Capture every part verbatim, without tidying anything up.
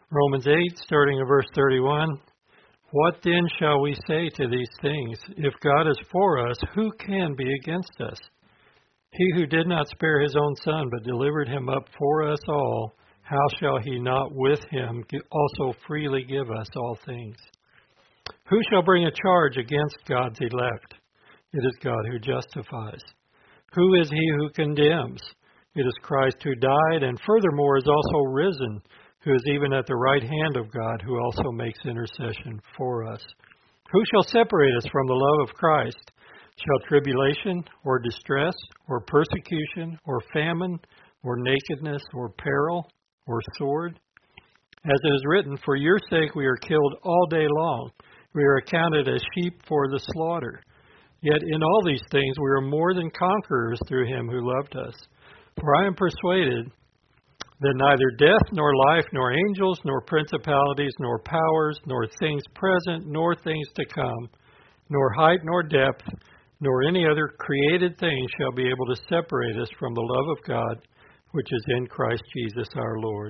Romans eight, starting at verse thirty-one. What then shall we say to these things? If God is for us, who can be against us? He who did not spare his own son, but delivered him up for us all, how shall he not with him also freely give us all things? Who shall bring a charge against God's elect? It is God who justifies. Who is he who condemns? It is Christ who died, and furthermore is also risen, who is even at the right hand of God, who also makes intercession for us. Who shall separate us from the love of Christ? Shall tribulation, or distress, or persecution, or famine, or nakedness, or peril, or sword? As it is written, for your sake we are killed all day long. We are accounted as sheep for the slaughter. Yet in all these things we are more than conquerors through him who loved us. For I am persuaded that neither death, nor life, nor angels, nor principalities, nor powers, nor things present, nor things to come, nor height, nor depth, nor any other created thing shall be able to separate us from the love of God, which is in Christ Jesus our Lord.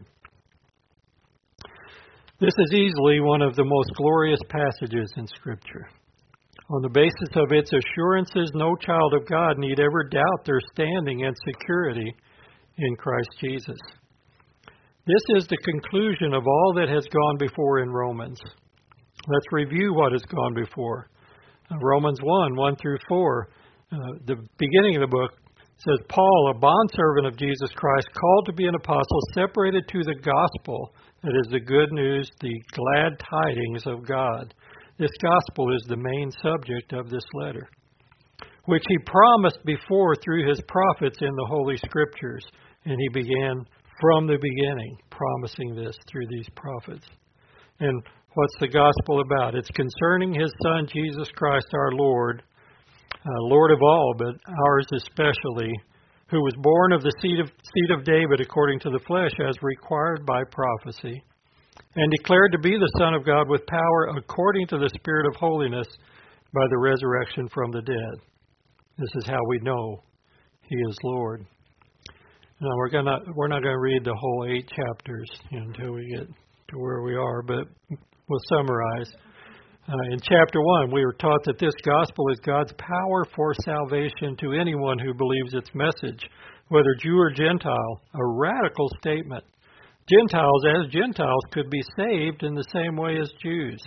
This is easily one of the most glorious passages in Scripture. On the basis of its assurances, no child of God need ever doubt their standing and security in Christ Jesus. This is the conclusion of all that has gone before in Romans. Let's review what has gone before. Romans one, one through four, uh, the beginning of the book says, Paul, a bondservant of Jesus Christ, called to be an apostle, separated to the gospel, that is the good news, the glad tidings of God. This gospel is the main subject of this letter, which he promised before through his prophets in the Holy Scriptures. And he began from the beginning promising this through these prophets. And what's the gospel about? It's concerning his Son, Jesus Christ our Lord, uh, Lord of all, but ours especially, who was born of the seed of, seed of David according to the flesh, as required by prophecy, and declared to be the Son of God with power according to the Spirit of holiness by the resurrection from the dead. This is how we know he is Lord. Now we're gonna we're not gonna read the whole eight chapters you know, until we get to where we are, but we'll summarize. Uh, in chapter one, we were taught that this gospel is God's power for salvation to anyone who believes its message, whether Jew or Gentile. A radical statement. Gentiles, as Gentiles, could be saved in the same way as Jews.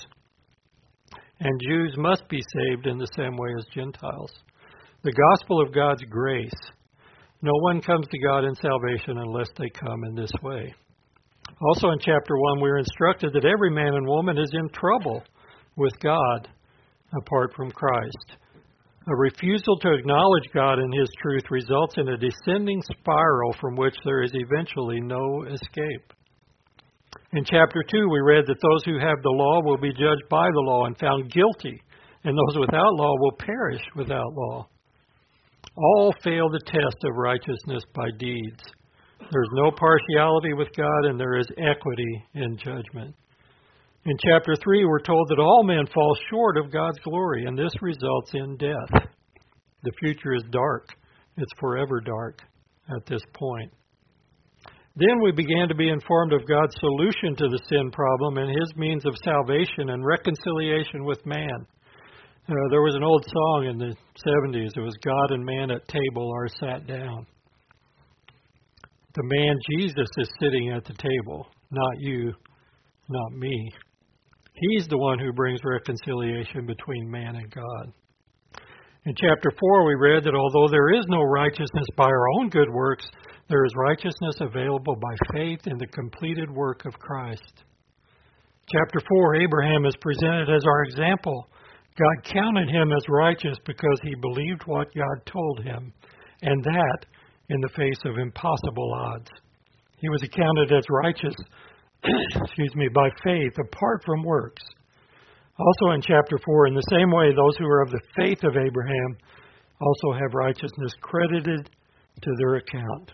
And Jews must be saved in the same way as Gentiles. The gospel of God's grace. No one comes to God in salvation unless they come in this way. Also in chapter one, we are instructed that every man and woman is in trouble with God apart from Christ. A refusal to acknowledge God and his truth results in a descending spiral from which there is eventually no escape. In chapter two, we read that those who have the law will be judged by the law and found guilty, and those without law will perish without law. All fail the test of righteousness by deeds. There is no partiality with God, and there is equity in judgment. In chapter three, we're told that all men fall short of God's glory, and this results in death. The future is dark. It's forever dark at this point. Then we began to be informed of God's solution to the sin problem and his means of salvation and reconciliation with man. Uh, there was an old song in the seventies. It was God and man at table are sat down. The man Jesus is sitting at the table, not you, not me. He's the one who brings reconciliation between man and God. In chapter four, we read that although there is no righteousness by our own good works, there is righteousness available by faith in the completed work of Christ. Chapter four, Abraham is presented as our example. God counted him as righteous because he believed what God told him, and that in the face of impossible odds. He was accounted as righteous excuse me, by faith apart from works. Also in chapter four, in the same way, those who are of the faith of Abraham also have righteousness credited to their account.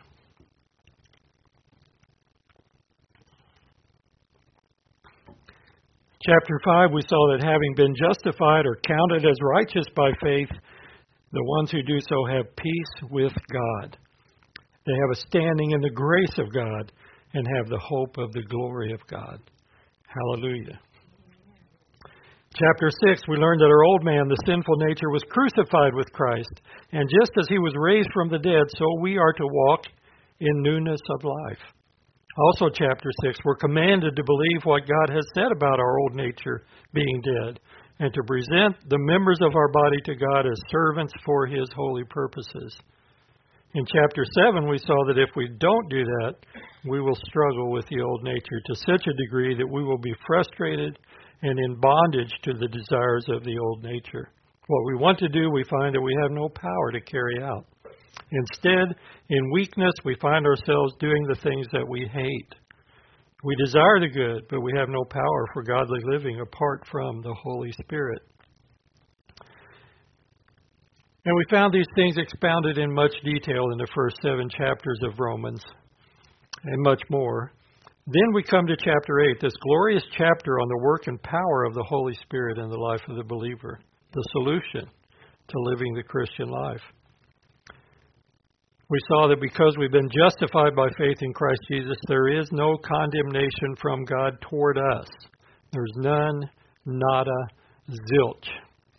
Chapter five, we saw that having been justified or counted as righteous by faith, the ones who do so have peace with God. They have a standing in the grace of God and have the hope of the glory of God. Hallelujah. Chapter six, we learned that our old man, the sinful nature, was crucified with Christ. And just as he was raised from the dead, so we are to walk in newness of life. Also, chapter six, we're commanded to believe what God has said about our old nature being dead, and to present the members of our body to God as servants for His holy purposes. In chapter seven, we saw that if we don't do that, we will struggle with the old nature to such a degree that we will be frustrated and in bondage to the desires of the old nature. What we want to do, we find that we have no power to carry out. Instead, in weakness, we find ourselves doing the things that we hate. We desire the good, but we have no power for godly living apart from the Holy Spirit. And we found these things expounded in much detail in the first seven chapters of Romans, and much more. Then we come to chapter eight, this glorious chapter on the work and power of the Holy Spirit in the life of the believer, the solution to living the Christian life. We saw that because we've been justified by faith in Christ Jesus, there is no condemnation from God toward us. There's none, nada, zilch.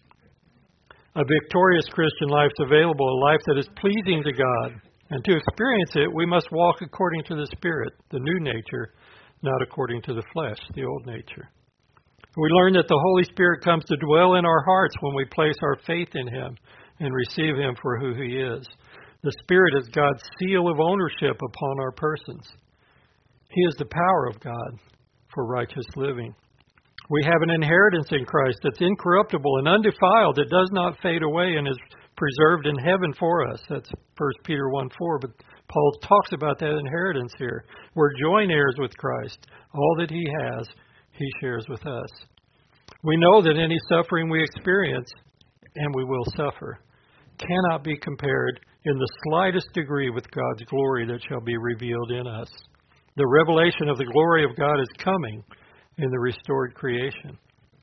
A victorious Christian life is available, a life that is pleasing to God. And to experience it, we must walk according to the Spirit, the new nature, not according to the flesh, the old nature. We learn that the Holy Spirit comes to dwell in our hearts when we place our faith in Him and receive Him for who He is. The Spirit is God's seal of ownership upon our persons. He is the power of God for righteous living. We have an inheritance in Christ that's incorruptible and undefiled, that does not fade away and is preserved in heaven for us. That's First Peter one four, but Paul talks about that inheritance here. We're joint heirs with Christ. All that He has, He shares with us. We know that any suffering we experience, and we will suffer, cannot be compared in the slightest degree with God's glory that shall be revealed in us. The revelation of the glory of God is coming in the restored creation.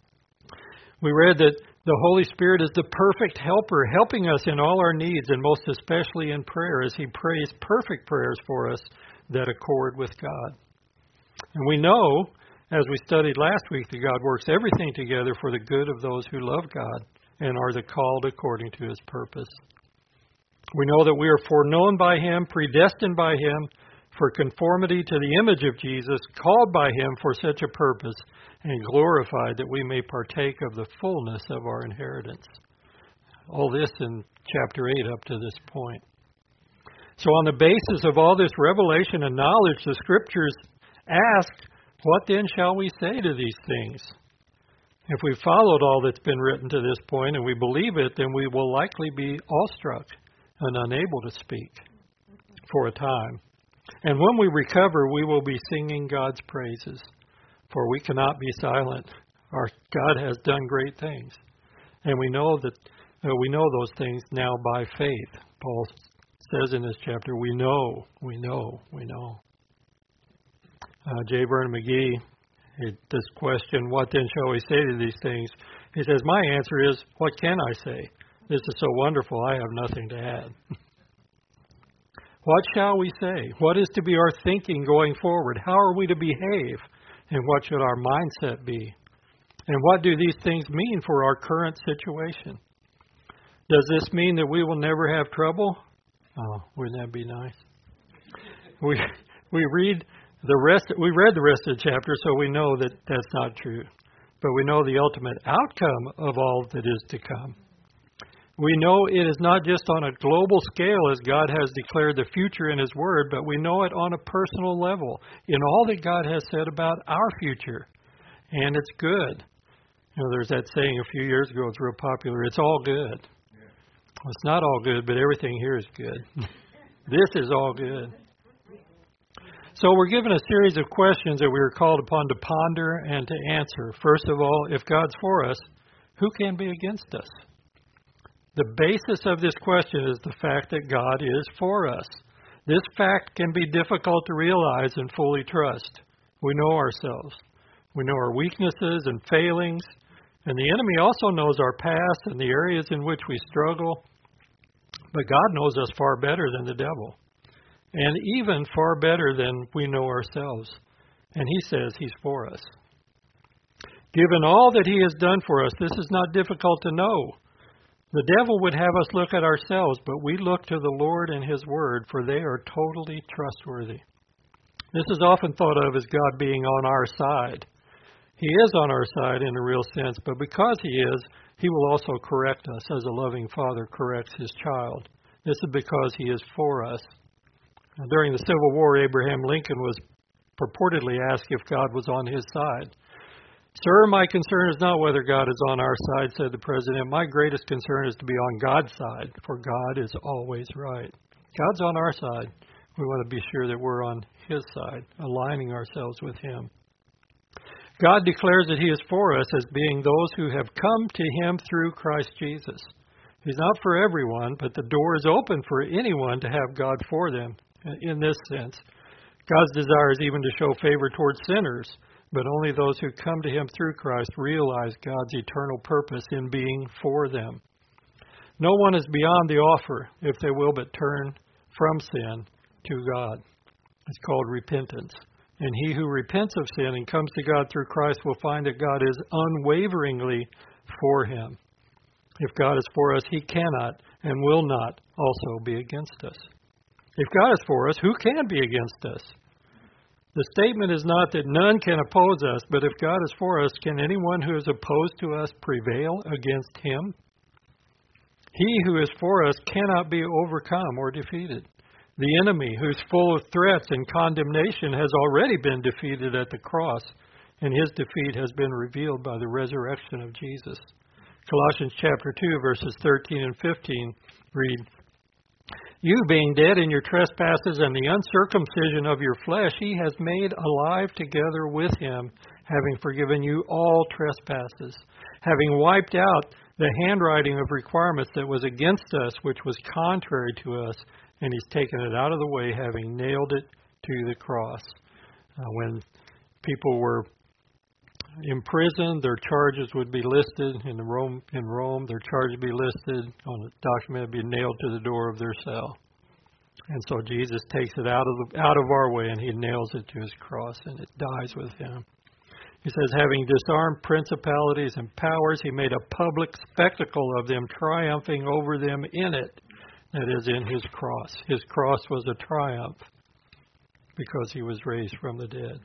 We read that the Holy Spirit is the perfect helper, helping us in all our needs, and most especially in prayer, as He prays perfect prayers for us that accord with God. And we know, as we studied last week, that God works everything together for the good of those who love God and are the called according to His purpose. We know that we are foreknown by Him, predestined by Him, for conformity to the image of Jesus, called by Him for such a purpose, and glorified that we may partake of the fullness of our inheritance. All this in chapter eight up to this point. So on the basis of all this revelation and knowledge, the Scriptures ask, what then shall we say to these things? If we've followed all that's been written to this point and we believe it, then we will likely be awestruck and unable to speak for a time. And when we recover, we will be singing God's praises, for we cannot be silent. Our God has done great things, and we know that uh, we know those things now by faith. Paul says in this chapter, "We know, we know, we know." Uh, J. Vernon McGee, it, this question, "What then shall we say to these things?" He says, "My answer is, what can I say? This is so wonderful, I have nothing to add." What shall we say? What is to be our thinking going forward? How are we to behave? And what should our mindset be? And what do these things mean for our current situation? Does this mean that we will never have trouble? Oh, wouldn't that be nice? We we read the rest. We read the rest of the chapter, so we know that that's not true. But we know the ultimate outcome of all that is to come. We know it is not just on a global scale as God has declared the future in His Word, but we know it on a personal level in all that God has said about our future. And it's good. You know, there's that saying a few years ago, it's real popular, it's all good. Well, it's not all good, but everything here is good. This is all good. So we're given a series of questions that we are called upon to ponder and to answer. First of all, if God's for us, who can be against us? The basis of this question is the fact that God is for us. This fact can be difficult to realize and fully trust. We know ourselves. We know our weaknesses and failings. And the enemy also knows our past and the areas in which we struggle. But God knows us far better than the devil. And even far better than we know ourselves. And He says He's for us. Given all that he has done for us, this is not difficult to know. The devil would have us look at ourselves, but we look to the Lord and his word, for they are totally trustworthy. This is often thought of as God being on our side. He is on our side in a real sense, but because he is, he will also correct us as a loving father corrects his child. This is because he is for us. Now, during the Civil War, Abraham Lincoln was purportedly asked if God was on his side. Sir, my concern is not whether God is on our side, said the president. My greatest concern is to be on God's side, for God is always right. God's on our side. We want to be sure that we're on his side, aligning ourselves with him. God declares that he is for us as being those who have come to him through Christ Jesus. He's not for everyone, but the door is open for anyone to have God for them in this sense. God's desire is even to show favor towards sinners, but only those who come to him through Christ realize God's eternal purpose in being for them. No one is beyond the offer, if they will but turn from sin to God. It's called repentance. And he who repents of sin and comes to God through Christ will find that God is unwaveringly for him. If God is for us, he cannot and will not also be against us. If God is for us, who can be against us? The statement is not that none can oppose us, but if God is for us, can anyone who is opposed to us prevail against him? He who is for us cannot be overcome or defeated. The enemy, who's full of threats and condemnation, has already been defeated at the cross, and his defeat has been revealed by the resurrection of Jesus. Colossians chapter two, verses thirteen and fifteen read, You being dead in your trespasses and the uncircumcision of your flesh, he has made alive together with him, having forgiven you all trespasses, having wiped out the handwriting of requirements that was against us, which was contrary to us, and he's taken it out of the way, having nailed it to the cross. Uh, when people were imprisoned, their charges would be listed in the Rome. In Rome, their charge would be listed on a document, be nailed to the door of their cell. And so Jesus takes it out of the, out of our way, and he nails it to his cross, and it dies with him. He says, having disarmed principalities and powers, he made a public spectacle of them, triumphing over them in it. That is, in his cross. His cross was a triumph because he was raised from the dead.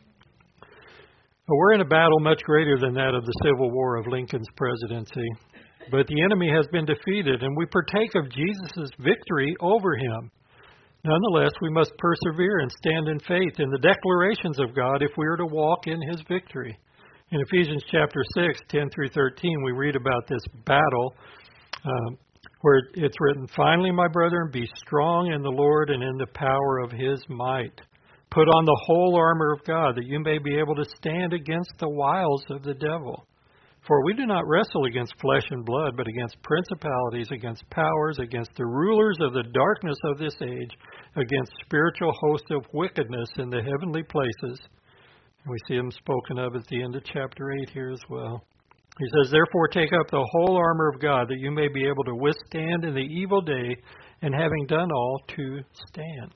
But we're in a battle much greater than that of the Civil War of Lincoln's presidency. But the enemy has been defeated, and we partake of Jesus' victory over him. Nonetheless, we must persevere and stand in faith in the declarations of God if we are to walk in his victory. In Ephesians chapter six, ten through thirteen, we read about this battle um, where it's written, Finally, my brethren, be strong in the Lord and in the power of his might. Put on the whole armor of God, that you may be able to stand against the wiles of the devil. For we do not wrestle against flesh and blood, but against principalities, against powers, against the rulers of the darkness of this age, against spiritual hosts of wickedness in the heavenly places. And we see them spoken of at the end of chapter eight here as well. He says, Therefore take up the whole armor of God, that you may be able to withstand in the evil day, and having done all, to stand.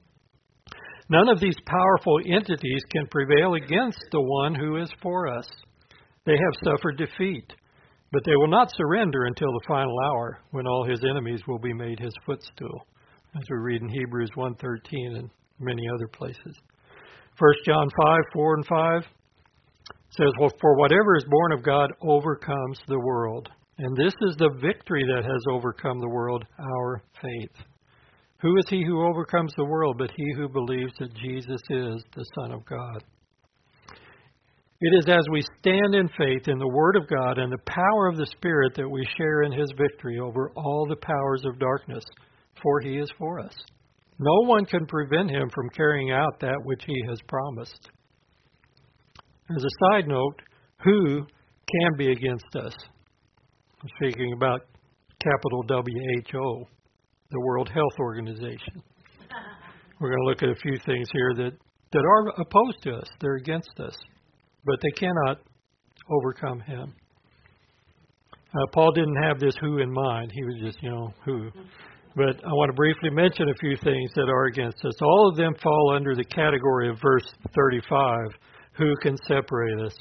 None of these powerful entities can prevail against the one who is for us. They have suffered defeat, but they will not surrender until the final hour, when all his enemies will be made his footstool, as we read in Hebrews one thirteen and many other places. First John five, four and five says, Well, for whatever is born of God overcomes the world. And this is the victory that has overcome the world, our faith. Who is he who overcomes the world but he who believes that Jesus is the Son of God? It is as we stand in faith in the Word of God and the power of the Spirit that we share in his victory over all the powers of darkness, for he is for us. No one can prevent him from carrying out that which he has promised. As a side note, who can be against us? I'm speaking about capital W H O, the World Health Organization. We're going to look at a few things here that, that are opposed to us. They're against us, but they cannot overcome him. Uh, Paul didn't have this who in mind. He was just, you know, who. But I want to briefly mention a few things that are against us. All of them fall under the category of verse thirty-five. Who can separate us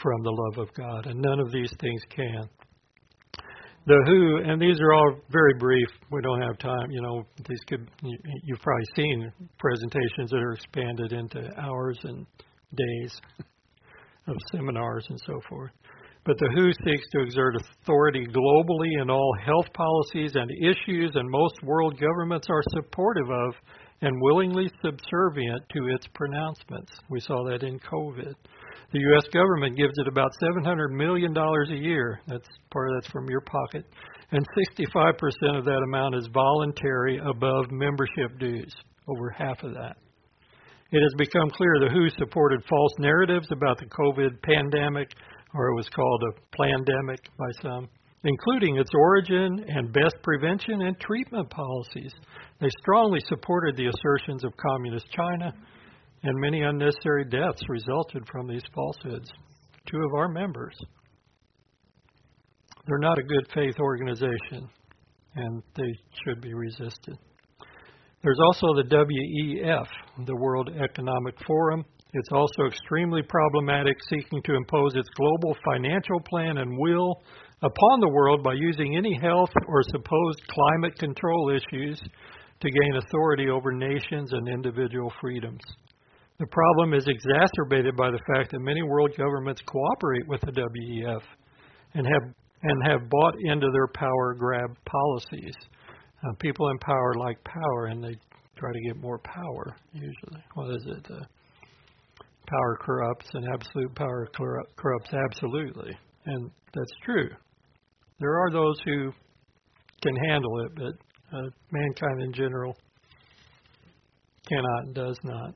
from the love of God, and none of these things can. The W H O, and these are all very brief. We don't have time. You know, these could you, you've probably seen presentations that are expanded into hours and days of seminars and so forth. But the W H O seeks to exert authority globally in all health policies and issues, and most world governments are supportive of and willingly subservient to its pronouncements. We saw that in COVID. The U S government gives it about seven hundred million dollars a year. That's part of that's from your pocket. And sixty-five percent of that amount is voluntary above membership dues, over half of that. It has become clear the W H O supported false narratives about the COVID pandemic, or it was called a plandemic by some, including its origin and best prevention and treatment policies. They strongly supported the assertions of communist China, and many unnecessary deaths resulted from these falsehoods. Two of our members. They're not a good faith organization, and they should be resisted. There's also the W E F, the World Economic Forum. It's also extremely problematic, seeking to impose its global financial plan and will upon the world by using any health or supposed climate control issues to gain authority over nations and individual freedoms. The problem is exacerbated by the fact that many world governments cooperate with the W E F and have and have bought into their power grab policies. Uh, people in power like power, and they try to get more power, usually. What is it? Uh, power corrupts, and absolute power corrupt, corrupts absolutely. And that's true. There are those who can handle it, but uh, mankind in general cannot and does not.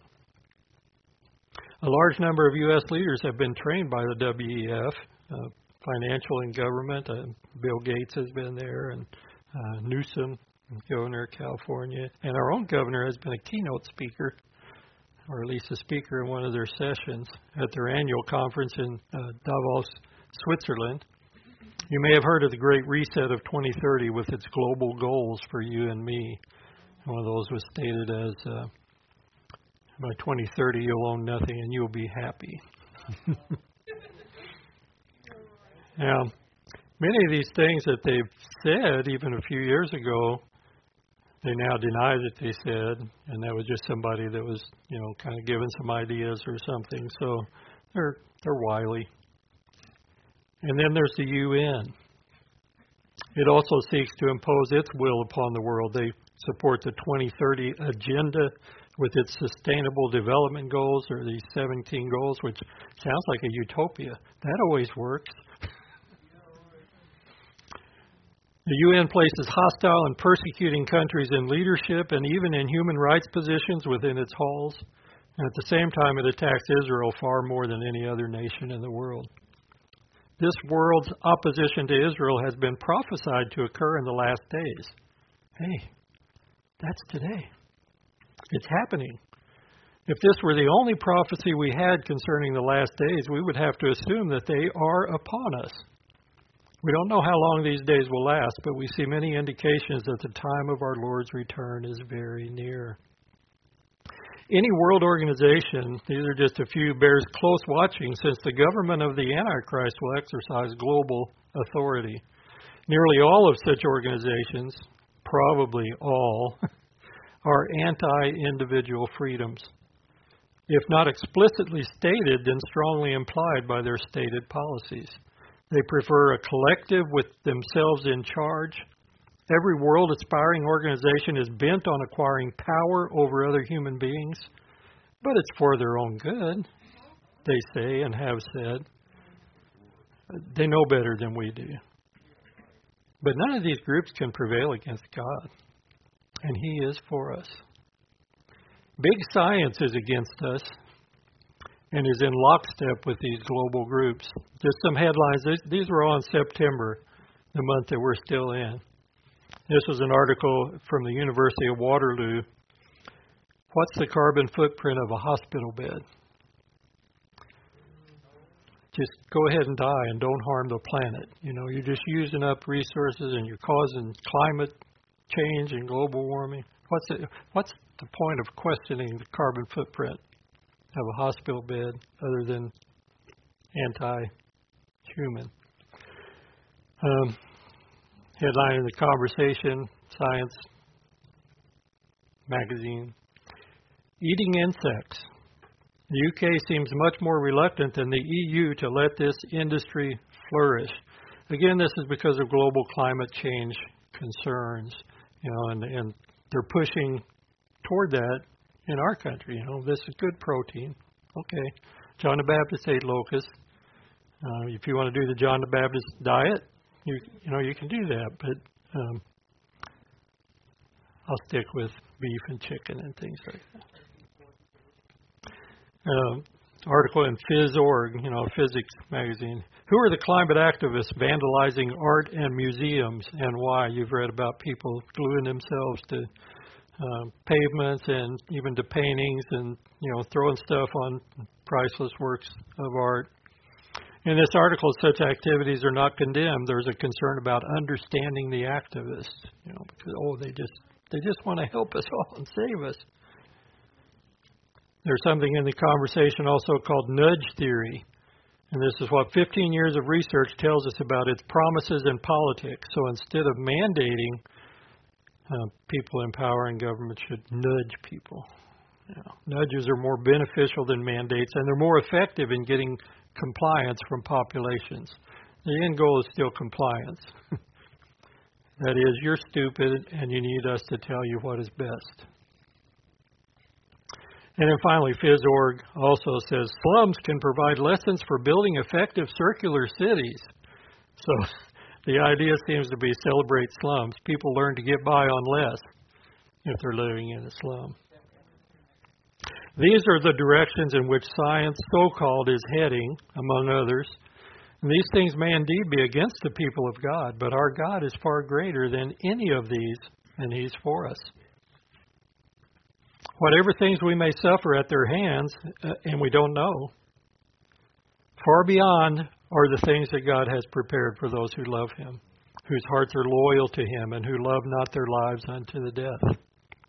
A large number of U S leaders have been trained by the W E F, uh, financial and government. Uh, Bill Gates has been there, and uh, Newsom, governor of California, and our own governor has been a keynote speaker, or at least a speaker in one of their sessions at their annual conference in uh, Davos, Switzerland. You may have heard of the Great Reset of twenty thirty with its global goals for you and me. One of those was stated as, uh, by twenty thirty, you'll own nothing and you'll be happy. Now, many of these things that they've said even a few years ago, they now deny that they said, and that was just somebody that was, you know, kind of giving some ideas or something. So they're they're wily. And then there's the U N. It also seeks to impose its will upon the world. They support the twenty thirty agenda with its sustainable development goals, or these seventeen goals, which sounds like a utopia. That always works. The U N places hostile and persecuting countries in leadership and even in human rights positions within its halls. And at the same time, it attacks Israel far more than any other nation in the world. This world's opposition to Israel has been prophesied to occur in the last days. Hey, that's today. It's happening. If this were the only prophecy we had concerning the last days, we would have to assume that they are upon us. We don't know how long these days will last, but we see many indications that the time of our Lord's return is very near. Any world organization, these are just a few, bears close watching, since the government of the Antichrist will exercise global authority. Nearly all of such organizations, probably all, are anti-individual freedoms. If not explicitly stated, then strongly implied by their stated policies. They prefer a collective with themselves in charge. Every world-aspiring organization is bent on acquiring power over other human beings, but it's for their own good, they say and have said. They know better than we do. But none of these groups can prevail against God, and He is for us. Big science is against us and is in lockstep with these global groups. Just some headlines. These, these were all in September, the month that we're still in. This was an article from the University of Waterloo. What's the carbon footprint of a hospital bed? Just go ahead and die and don't harm the planet. You know, you're just using up resources and you're causing climate change and global warming. What's it, what's the point of questioning the carbon footprint of a hospital bed other than anti-human. Um, headline in the Conversation Science magazine: Eating insects. The U K seems much more reluctant than the E U to let this industry flourish. Again, this is because of global climate change concerns, you know, and, and they're pushing toward that in our country. You know, this is good protein. Okay, John the Baptist ate locusts. Uh, if you want to do the John the Baptist diet, you you know you can do that. But um, I'll stick with beef and chicken and things like that. Uh, article in Phys dot org, you know, physics magazine. Who are the climate activists vandalizing art and museums, and why? You've read about people gluing themselves to uh, pavements and even to paintings, and you know, throwing stuff on priceless works of art. In this article, such activities are not condemned. There's a concern about understanding the activists, you know, because oh, they just they just want to help us all and save us. There's something in the Conversation also called nudge theory. And this is what fifteen years of research tells us about its promises in politics. So instead of mandating, uh, people in power and government should nudge people. You know, nudges are more beneficial than mandates, and they're more effective in getting compliance from populations. The end goal is still compliance. That is, you're stupid and you need us to tell you what is best. And then finally, Phys dot org also says slums can provide lessons for building effective circular cities. So the idea seems to be celebrate slums. People learn to get by on less if they're living in a slum. These are the directions in which science, so-called, is heading, among others. And these things may indeed be against the people of God, but our God is far greater than any of these, and He's for us. Whatever things we may suffer at their hands, uh, and we don't know, far beyond are the things that God has prepared for those who love Him, whose hearts are loyal to Him, and who love not their lives unto the death.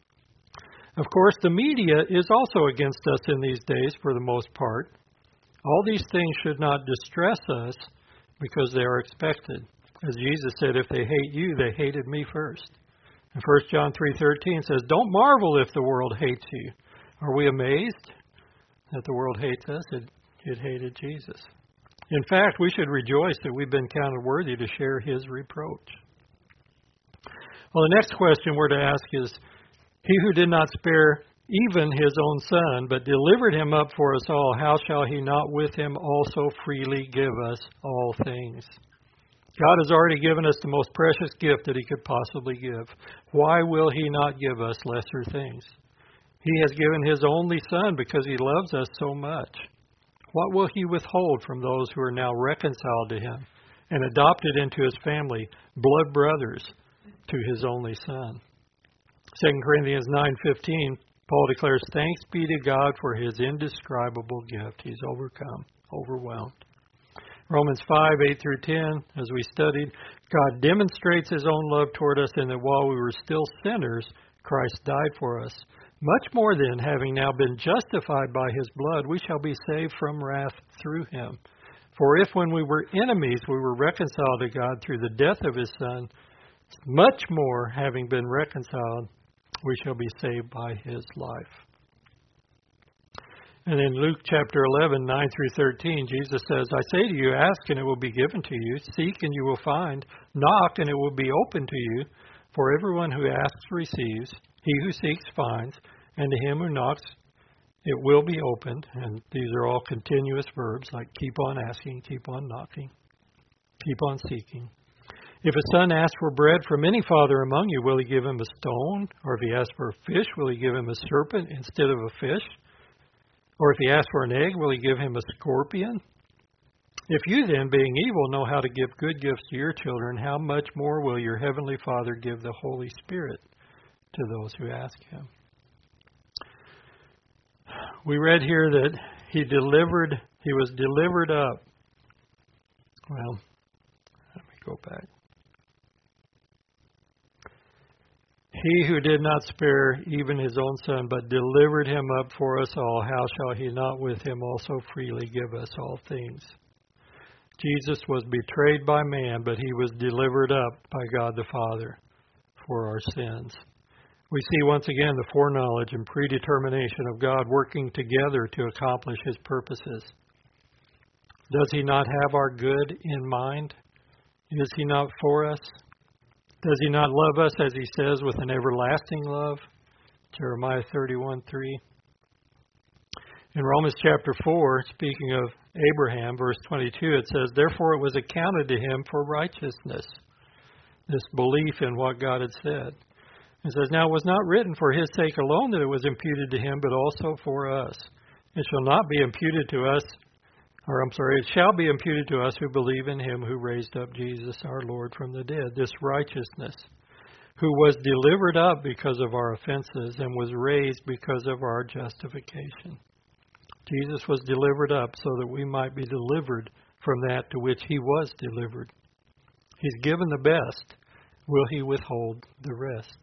Of course, the media is also against us in these days for the most part. All these things should not distress us because they are expected. As Jesus said, if they hate you, they hated me first. And First John three thirteen says, don't marvel if the world hates you. Are we amazed that the world hates us? It, it hated Jesus. In fact, we should rejoice that we've been counted worthy to share His reproach. Well, the next question we're to ask is, He who did not spare even His own Son, but delivered Him up for us all, how shall He not with Him also freely give us all things? God has already given us the most precious gift that He could possibly give. Why will He not give us lesser things? He has given His only Son because He loves us so much. What will He withhold from those who are now reconciled to Him and adopted into His family, blood brothers to His only Son? Second Corinthians nine fifteen, Paul declares, thanks be to God for His indescribable gift. He's overcome, overwhelmed. Romans five, eight through ten, as we studied, God demonstrates His own love toward us in that while we were still sinners, Christ died for us. Much more then, having now been justified by His blood, we shall be saved from wrath through Him. For if when we were enemies we were reconciled to God through the death of His Son, much more, having been reconciled, we shall be saved by His life. And in Luke chapter eleven, nine through thirteen, Jesus says, I say to you, ask and it will be given to you. Seek and you will find. Knock and it will be open to you. For everyone who asks receives. He who seeks finds. And to him who knocks it will be opened. And these are all continuous verbs like keep on asking, keep on knocking, keep on seeking. If a son asks for bread from any father among you, will he give him a stone? Or if he asks for a fish, will he give him a serpent instead of a fish? Or if he asks for an egg, will he give him a scorpion? If you then, being evil, know how to give good gifts to your children, how much more will your heavenly Father give the Holy Spirit to those who ask Him? We read here that He delivered, He was delivered up. Well, let me go back. He who did not spare even His own Son, but delivered Him up for us all, how shall He not with Him also freely give us all things? Jesus was betrayed by man, but he was delivered up by God the Father for our sins. We see once again the foreknowledge and predetermination of God working together to accomplish his purposes. Does he not have our good in mind? Is he not for us? Does he not love us, as he says, with an everlasting love? Jeremiah thirty-one three. In Romans chapter four, speaking of Abraham, verse twenty-two, it says, "Therefore it was accounted to him for righteousness," this belief in what God had said. It says, "Now it was not written for his sake alone that it was imputed to him, but also for us. It shall not be imputed to us, or I'm sorry, it shall be imputed to us who believe in him who raised up Jesus our Lord from the dead," this righteousness, "who was delivered up because of our offenses and was raised because of our justification." Jesus was delivered up so that we might be delivered from that to which he was delivered. He's given the best. Will he withhold the rest?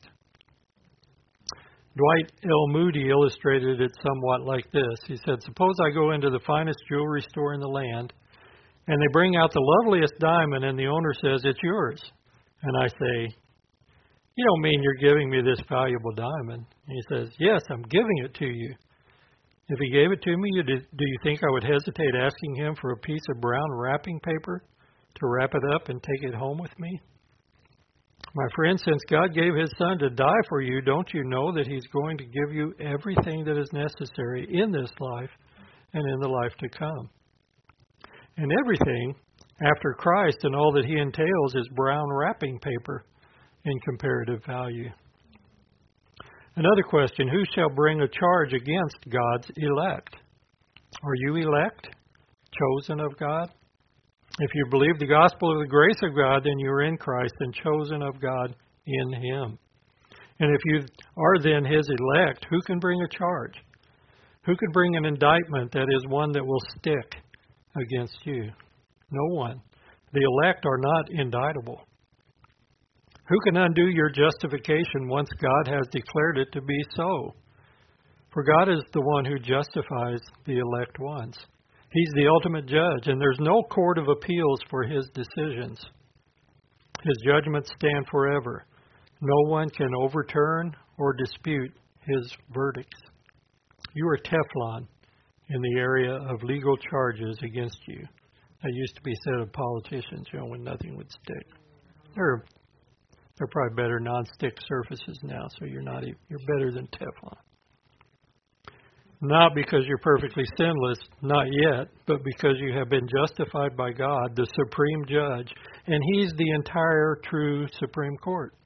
Dwight L. Moody illustrated it somewhat like this. He said, "Suppose I go into the finest jewelry store in the land, and they bring out the loveliest diamond, and the owner says, 'It's yours.' And I say, 'You don't mean you're giving me this valuable diamond?' And he says, 'Yes, I'm giving it to you.' If he gave it to me, do you think I would hesitate asking him for a piece of brown wrapping paper to wrap it up and take it home with me? My friend, since God gave his son to die for you, don't you know that he's going to give you everything that is necessary in this life and in the life to come? And everything after Christ and all that he entails is brown wrapping paper in comparative value." Another question, who shall bring a charge against God's elect? Are you elect, chosen of God? If you believe the gospel of the grace of God, then you are in Christ and chosen of God in him. And if you are then his elect, who can bring a charge? Who can bring an indictment that is one that will stick against you? No one. The elect are not indictable. Who can undo your justification once God has declared it to be so? For God is the one who justifies the elect ones. He's the ultimate judge, and there's no court of appeals for his decisions. His judgments stand forever. No one can overturn or dispute his verdicts. You are Teflon in the area of legal charges against you. That used to be said of politicians, you know, when nothing would stick. They're They're probably better non-stick surfaces now, so you're not you're better than Teflon. Not because you're perfectly sinless, not yet, but because you have been justified by God, the supreme judge, and he's the entire true Supreme Court.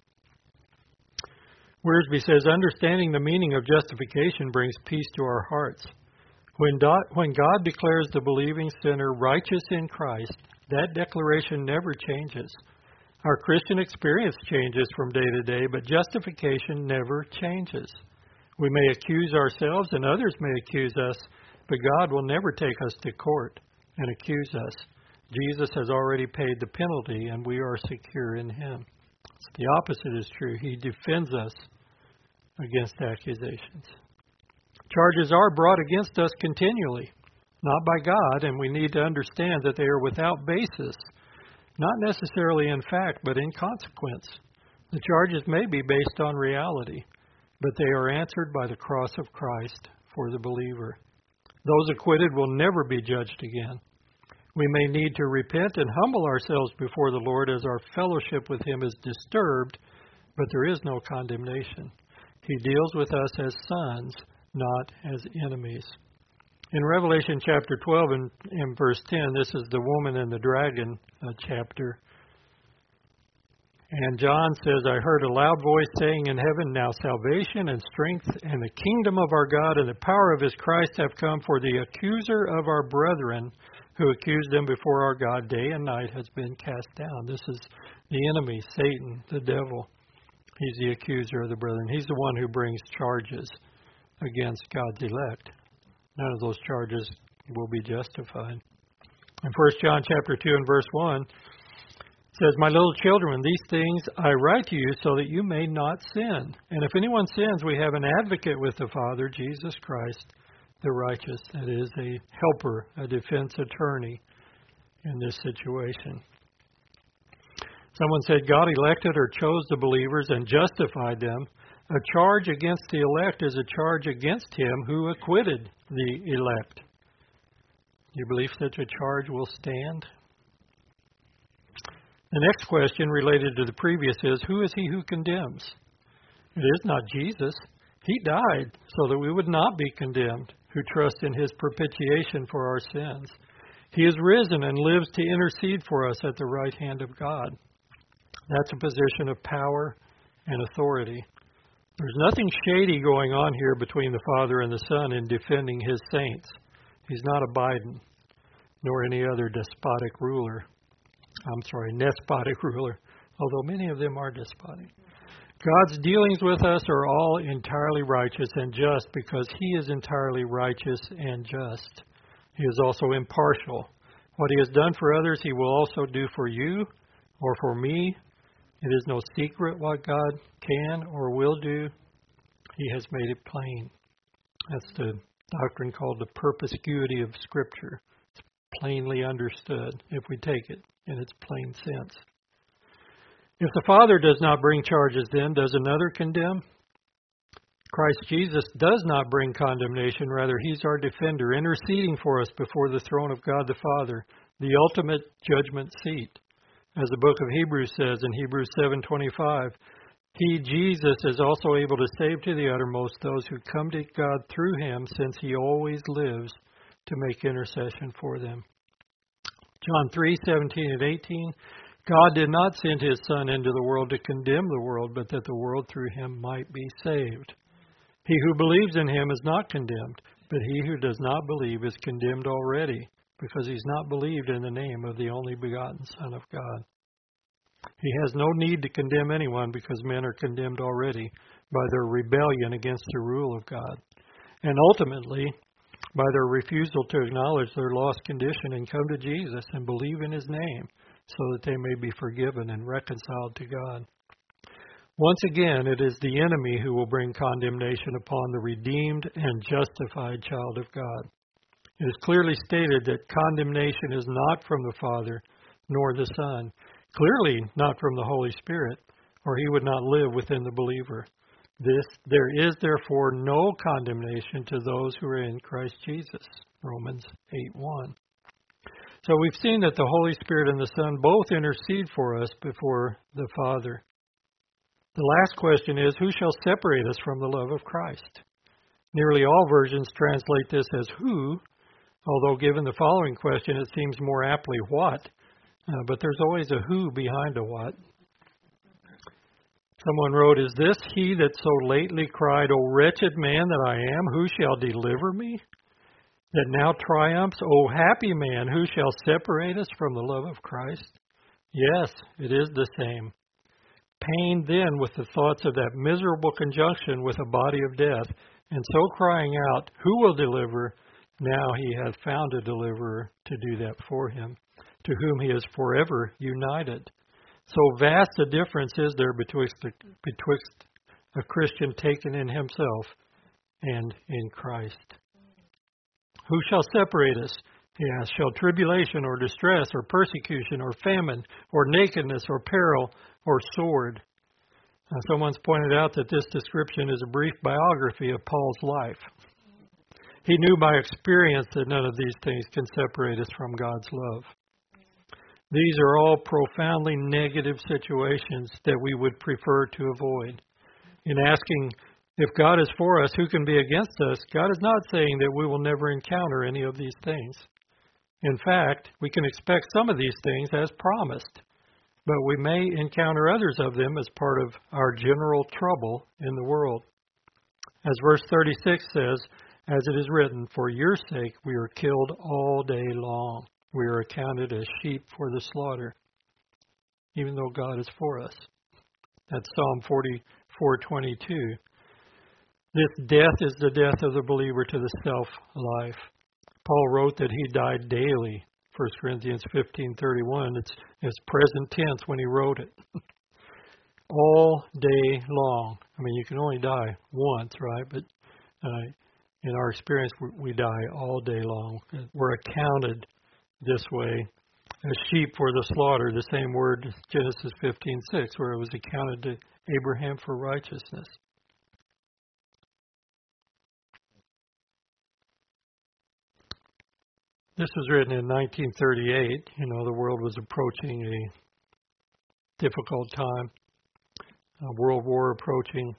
Wiersbe says, "Understanding the meaning of justification brings peace to our hearts. When God declares the believing sinner righteous in Christ, that declaration never changes. Our Christian experience changes from day to day, but justification never changes. We may accuse ourselves and others may accuse us, but God will never take us to court and accuse us. Jesus has already paid the penalty and we are secure in him." The opposite is true. He defends us against accusations. Charges are brought against us continually, not by God, and we need to understand that they are without basis. Not necessarily in fact, but in consequence. The charges may be based on reality, but they are answered by the cross of Christ for the believer. Those acquitted will never be judged again. We may need to repent and humble ourselves before the Lord as our fellowship with him is disturbed, but there is no condemnation. He deals with us as sons, not as enemies. In Revelation chapter twelve and, and verse ten, this is the woman and the dragon uh, chapter. And John says, "I heard a loud voice saying in heaven, 'Now salvation and strength and the kingdom of our God and the power of his Christ have come, for the accuser of our brethren who accused them before our God day and night has been cast down.'" This is the enemy, Satan, the devil. He's the accuser of the brethren. He's the one who brings charges against God's elect. None of those charges will be justified. In First John chapter two and verse one, it says, "My little children, these things I write to you so that you may not sin. And if anyone sins, we have an advocate with the Father, Jesus Christ, the righteous." That is a helper, a defense attorney in this situation. Someone said God elected or chose the believers and justified them. A charge against the elect is a charge against him who acquitted the elect. Do you believe such a charge will stand? The next question related to the previous is, who is he who condemns? It is not Jesus. He died so that we would not be condemned, who trust in his propitiation for our sins. He is risen and lives to intercede for us at the right hand of God. That's a position of power and authority. There's nothing shady going on here between the Father and the Son in defending his saints. He's not a Biden, nor any other despotic ruler. I'm sorry, despotic ruler, although many of them are despotic. God's dealings with us are all entirely righteous and just because he is entirely righteous and just. He is also impartial. What he has done for others, he will also do for you or for me. It is no secret what God can or will do. He has made it plain. That's the doctrine called the perspicuity of Scripture. It's plainly understood if we take it in its plain sense. If the Father does not bring charges, then does another condemn? Christ Jesus does not bring condemnation. Rather, he's our defender, interceding for us before the throne of God the Father, the ultimate judgment seat. As the book of Hebrews says in Hebrews seven twenty-five, he, Jesus, is also able to save to the uttermost those who come to God through him, since he always lives to make intercession for them. John three seventeen and eighteen, God did not send his Son into the world to condemn the world, but that the world through him might be saved. He who believes in him is not condemned, but he who does not believe is condemned already, because he's not believed in the name of the only begotten Son of God. He has no need to condemn anyone because men are condemned already by their rebellion against the rule of God, and ultimately by their refusal to acknowledge their lost condition and come to Jesus and believe in his name so that they may be forgiven and reconciled to God. Once again, it is the enemy who will bring condemnation upon the redeemed and justified child of God. It is clearly stated that condemnation is not from the Father nor the Son, clearly not from the Holy Spirit, or he would not live within the believer. This, there is therefore no condemnation to those who are in Christ Jesus, Romans eight one. So we've seen that the Holy Spirit and the Son both intercede for us before the Father. The last question is, who shall separate us from the love of Christ? Nearly all versions translate this as who, although given the following question, it seems more aptly what, uh, but there's always a who behind a what. Someone wrote, is this he that so lately cried, O wretched man that I am, who shall deliver me? That now triumphs, O happy man, who shall separate us from the love of Christ? Yes, it is the same. Pained then with the thoughts of that miserable conjunction with a body of death, and so crying out, who will deliver? Now he hath found a deliverer to do that for him, to whom he is forever united. So vast a difference is there betwixt, the, betwixt a Christian taken in himself and in Christ. Who shall separate us? He asks, shall tribulation or distress or persecution or famine or nakedness or peril or sword? Now, someone's pointed out that this description is a brief biography of Paul's life. He knew by experience that none of these things can separate us from God's love. These are all profoundly negative situations that we would prefer to avoid. In asking, if God is for us, who can be against us? God is not saying that we will never encounter any of these things. In fact, we can expect some of these things as promised, but we may encounter others of them as part of our general trouble in the world. As verse thirty-six says, as it is written, for your sake we are killed all day long. We are accounted as sheep for the slaughter, even though God is for us. That's Psalm forty-four twenty-two. This death is the death of the believer to the self-life. Paul wrote that he died daily, First Corinthians fifteen thirty-one. It's, it's present tense when he wrote it. All day long. I mean, you can only die once, right? But uh, in our experience, we, we die all day long. We're accounted this way as sheep for the slaughter, the same word, Genesis fifteen six, where it was accounted to Abraham for righteousness. This was written in nineteen thirty-eight. You know, the world was approaching a difficult time, a world war approaching.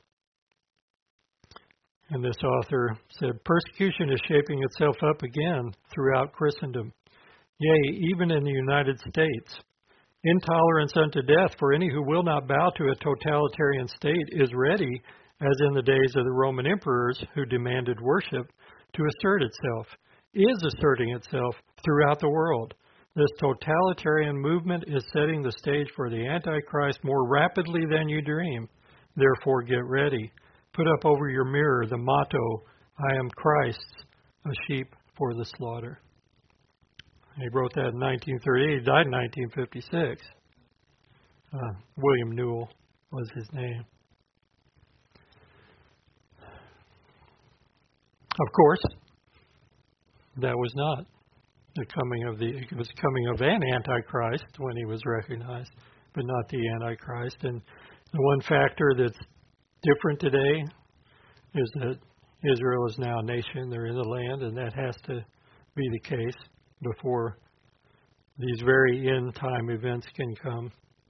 And this author said, persecution is shaping itself up again throughout Christendom. Yea, even in the United States. Intolerance unto death for any who will not bow to a totalitarian state is ready, as in the days of the Roman emperors who demanded worship, to assert itself, is asserting itself throughout the world. This totalitarian movement is setting the stage for the Antichrist more rapidly than you dream. Therefore, get ready. Put up over your mirror the motto, I am Christ's, a sheep for the slaughter. He wrote that in nineteen thirty-eight. He died in nineteen fifty-six. Uh, William Newell was his name. Of course, that was not the coming of the, it was coming of an Antichrist when he was recognized, but not the Antichrist. And the one factor that's different today is that Israel is now a nation. They're in the land, and that has to be the case before these very end time events can come.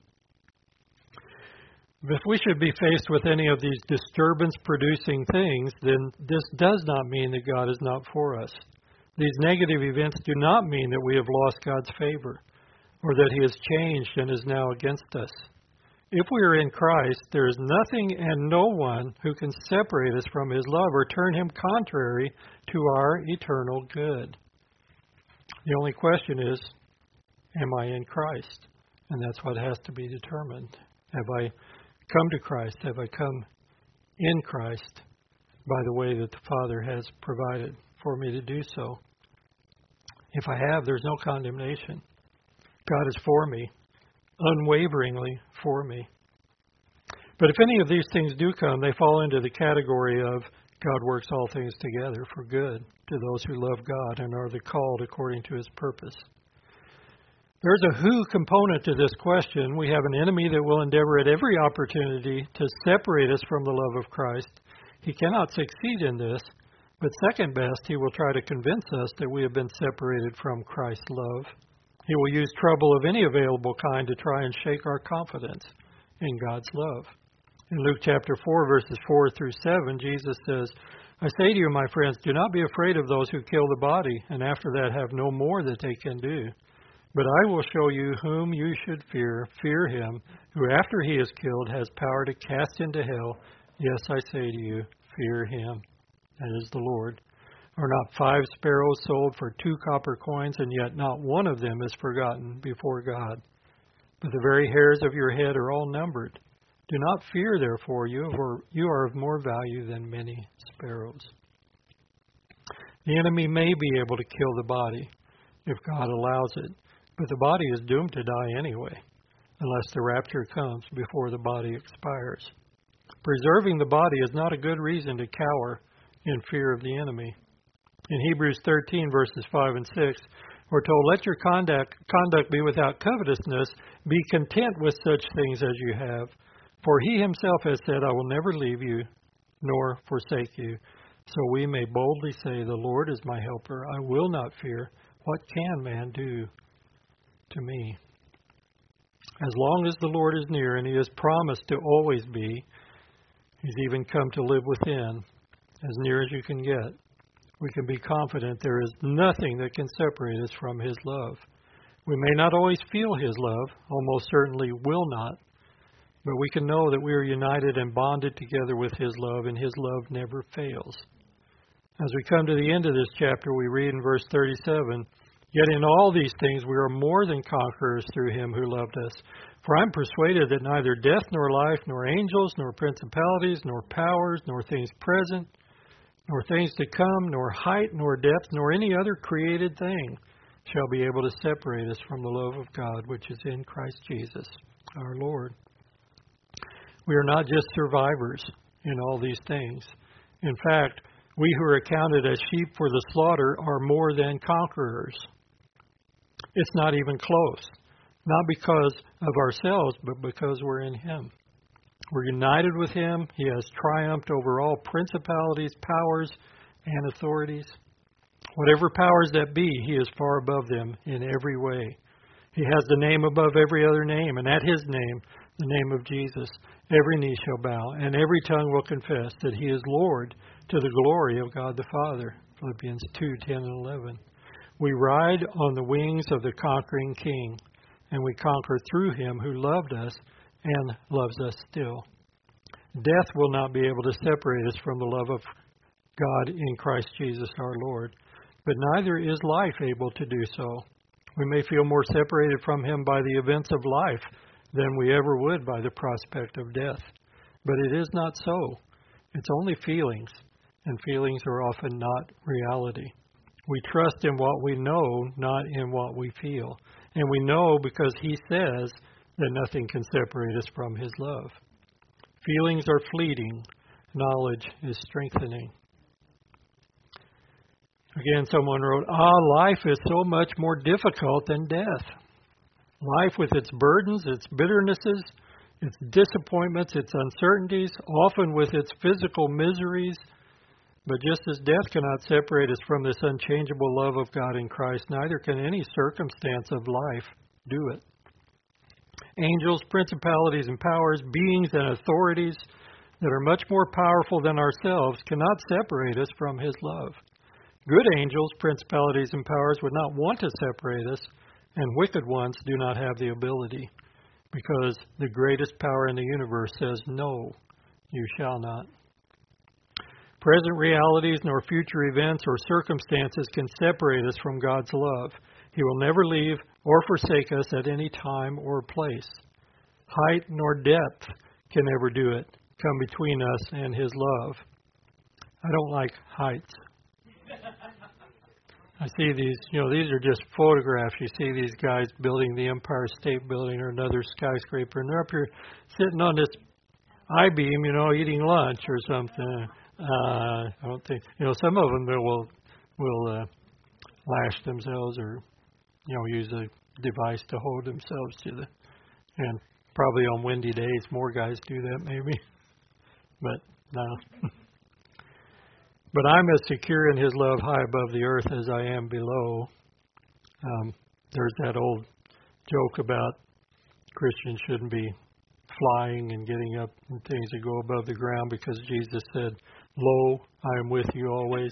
If we should be faced with any of these disturbance-producing things, then this does not mean that God is not for us. These negative events do not mean that we have lost God's favor or that He has changed and is now against us. If we are in Christ, there is nothing and no one who can separate us from His love or turn Him contrary to our eternal good. The only question is, am I in Christ? And that's what has to be determined. Have I come to Christ? Have I come in Christ by the way that the Father has provided for me to do so? If I have, there's no condemnation. God is for me, unwaveringly for me. But if any of these things do come, they fall into the category of God works all things together for good to those who love God and are the called according to His purpose. There's a who component to this question. We have an enemy that will endeavor at every opportunity to separate us from the love of Christ. He cannot succeed in this, but second best, he will try to convince us that we have been separated from Christ's love. He will use trouble of any available kind to try and shake our confidence in God's love. In Luke chapter four, verses four through seven, Jesus says, I say to you, my friends, do not be afraid of those who kill the body, and after that have no more that they can do. But I will show you whom you should fear. Fear him, who after he is killed has power to cast into hell. Yes, I say to you, fear him. That is the Lord. Are not five sparrows sold for two copper coins, and yet not one of them is forgotten before God? But the very hairs of your head are all numbered. Do not fear, therefore, you are, you are of more value than many sparrows. The enemy may be able to kill the body if God allows it, but the body is doomed to die anyway, unless the rapture comes before the body expires. Preserving the body is not a good reason to cower in fear of the enemy. In Hebrews thirteen, verses five and six, we're told, let your conduct, conduct be without covetousness. Be content with such things as you have. For he himself has said, I will never leave you nor forsake you. So we may boldly say, the Lord is my helper. I will not fear. What can man do to me? As long as the Lord is near, and he has promised to always be, he's even come to live within, as near as you can get, we can be confident there is nothing that can separate us from his love. We may not always feel his love, almost certainly will not, but we can know that we are united and bonded together with his love, and his love never fails. As we come to the end of this chapter, we read in verse thirty-seven, yet in all these things we are more than conquerors through him who loved us. For I am persuaded that neither death nor life, nor angels, nor principalities, nor powers, nor things present, nor things to come, nor height, nor depth, nor any other created thing shall be able to separate us from the love of God, which is in Christ Jesus, our Lord. We are not just survivors in all these things. In fact, we who are accounted as sheep for the slaughter are more than conquerors. It's not even close. Not because of ourselves, but because we're in Him. We're united with Him. He has triumphed over all principalities, powers, and authorities. Whatever powers that be, He is far above them in every way. He has the name above every other name, and at His name, the name of Jesus, every knee shall bow, and every tongue will confess that He is Lord, to the glory of God the Father. Philippians two, ten and eleven. We ride on the wings of the conquering King, and we conquer through Him who loved us and loves us still. Death will not be able to separate us from the love of God in Christ Jesus our Lord, but neither is life able to do so. We may feel more separated from Him by the events of life than we ever would by the prospect of death. But it is not so. It's only feelings, and feelings are often not reality. We trust in what we know, not in what we feel. And we know because He says that nothing can separate us from His love. Feelings are fleeting. Knowledge is strengthening. Again, someone wrote, Ah, life is so much more difficult than death. Life with its burdens, its bitternesses, its disappointments, its uncertainties, often with its physical miseries. But just as death cannot separate us from this unchangeable love of God in Christ, neither can any circumstance of life do it. Angels, principalities and powers, beings and authorities that are much more powerful than ourselves cannot separate us from His love. Good angels, principalities and powers would not want to separate us, and wicked ones do not have the ability, because the greatest power in the universe says, no, you shall not. Present realities nor future events or circumstances can separate us from God's love. He will never leave or forsake us at any time or place. Height nor depth can ever do it, come between us and His love. I don't like heights. I see these, you know, these are just photographs. You see these guys building the Empire State Building or another skyscraper, and they're up here sitting on this I-beam, you know, eating lunch or something. Uh, I don't think, you know, some of them will will uh, lash themselves or, you know, use a device to hold themselves to the, and probably on windy days more guys do that maybe, but no. But I'm as secure in His love high above the earth as I am below. Um, there's that old joke about Christians shouldn't be flying and getting up and things that go above the ground because Jesus said, lo, I am with you always.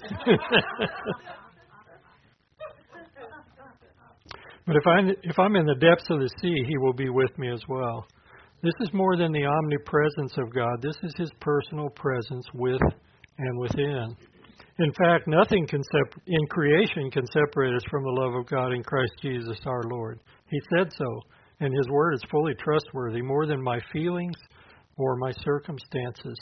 But if I'm, if I'm in the depths of the sea, He will be with me as well. This is more than the omnipresence of God. This is His personal presence with and within. In fact, nothing can sep- in creation can separate us from the love of God in Christ Jesus our Lord. He said so, and His word is fully trustworthy, more than my feelings or my circumstances.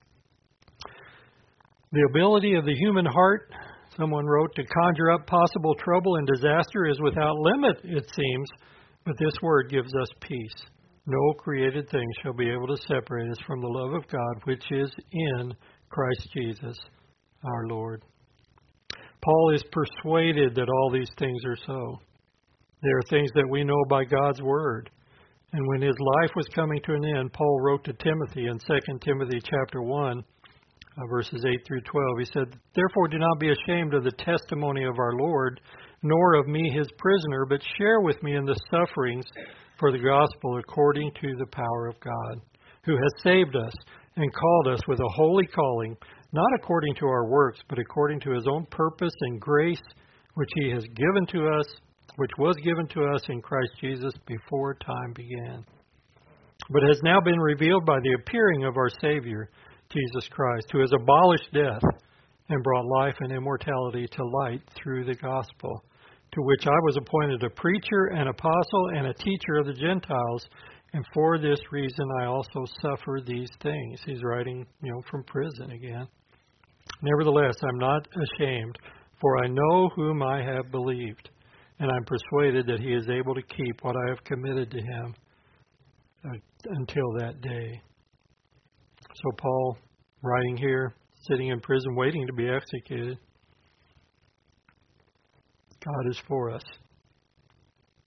The ability of the human heart, someone wrote, to conjure up possible trouble and disaster is without limit, it seems, but this word gives us peace. No created thing shall be able to separate us from the love of God, which is in Christ Jesus our Lord. Paul is persuaded that all these things are so. They are things that we know by God's word. And when his life was coming to an end, Paul wrote to Timothy in Second Timothy chapter one, uh, verses eight through twelve. He said, Therefore do not be ashamed of the testimony of our Lord, nor of me his prisoner, but share with me in the sufferings for the gospel according to the power of God, who has saved us and called us with a holy calling, not according to our works, but according to his own purpose and grace, which he has given to us, which was given to us in Christ Jesus before time began, but has now been revealed by the appearing of our Savior, Jesus Christ, who has abolished death and brought life and immortality to light through the gospel, to which I was appointed a preacher, an apostle, and a teacher of the Gentiles, and for this reason I also suffer these things. He's writing, you know, from prison again. Nevertheless, I'm not ashamed, for I know whom I have believed, and I'm persuaded that he is able to keep what I have committed to him uh, until that day. So Paul, writing here, sitting in prison, waiting to be executed. God is for us.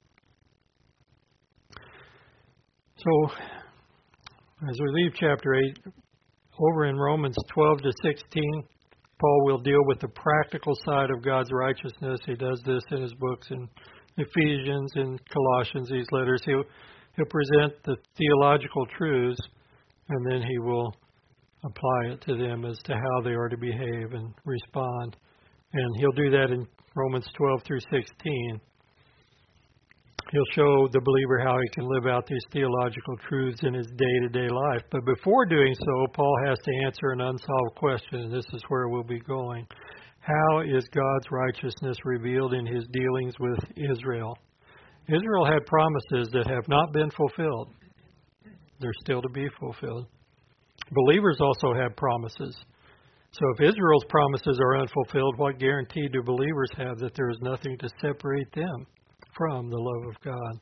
So, as we leave chapter eight, over in Romans twelve to sixteen, Paul will deal with the practical side of God's righteousness. He does this in his books in Ephesians and Colossians, these letters. He'll, he'll present the theological truths, and then he will apply it to them as to how they are to behave and respond. And he'll do that in Romans twelve through sixteen. He'll show the believer how he can live out these theological truths in his day-to-day life. But before doing so, Paul has to answer an unsolved question, and this is where we'll be going. How is God's righteousness revealed in his dealings with Israel? Israel had promises that have not been fulfilled. They're still to be fulfilled. Believers also have promises. So if Israel's promises are unfulfilled, what guarantee do believers have that there is nothing to separate them from the love of God?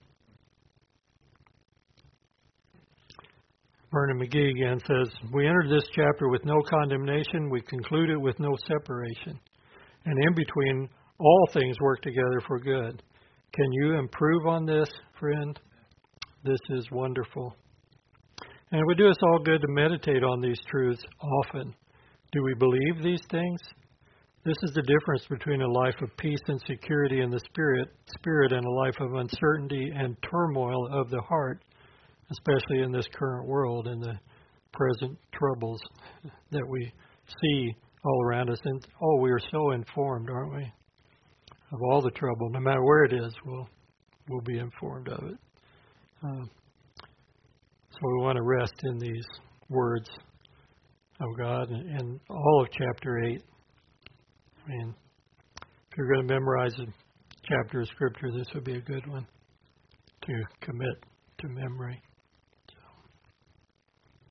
Vernon McGee again says, we entered this chapter with no condemnation, we conclude it with no separation. And in between, all things work together for good. Can you improve on this, friend? This is wonderful. And it would do us all good to meditate on these truths often. Do we believe these things? This is the difference between a life of peace and security in the spirit, spirit and a life of uncertainty and turmoil of the heart, especially in this current world and the present troubles that we see all around us. And oh, we are so informed, aren't we, of all the trouble. No matter where it is, we'll we'll be informed of it. Uh, so we want to rest in these words of God and, and all of chapter eight. I mean, if you're going to memorize a chapter of Scripture, this would be a good one to commit to memory.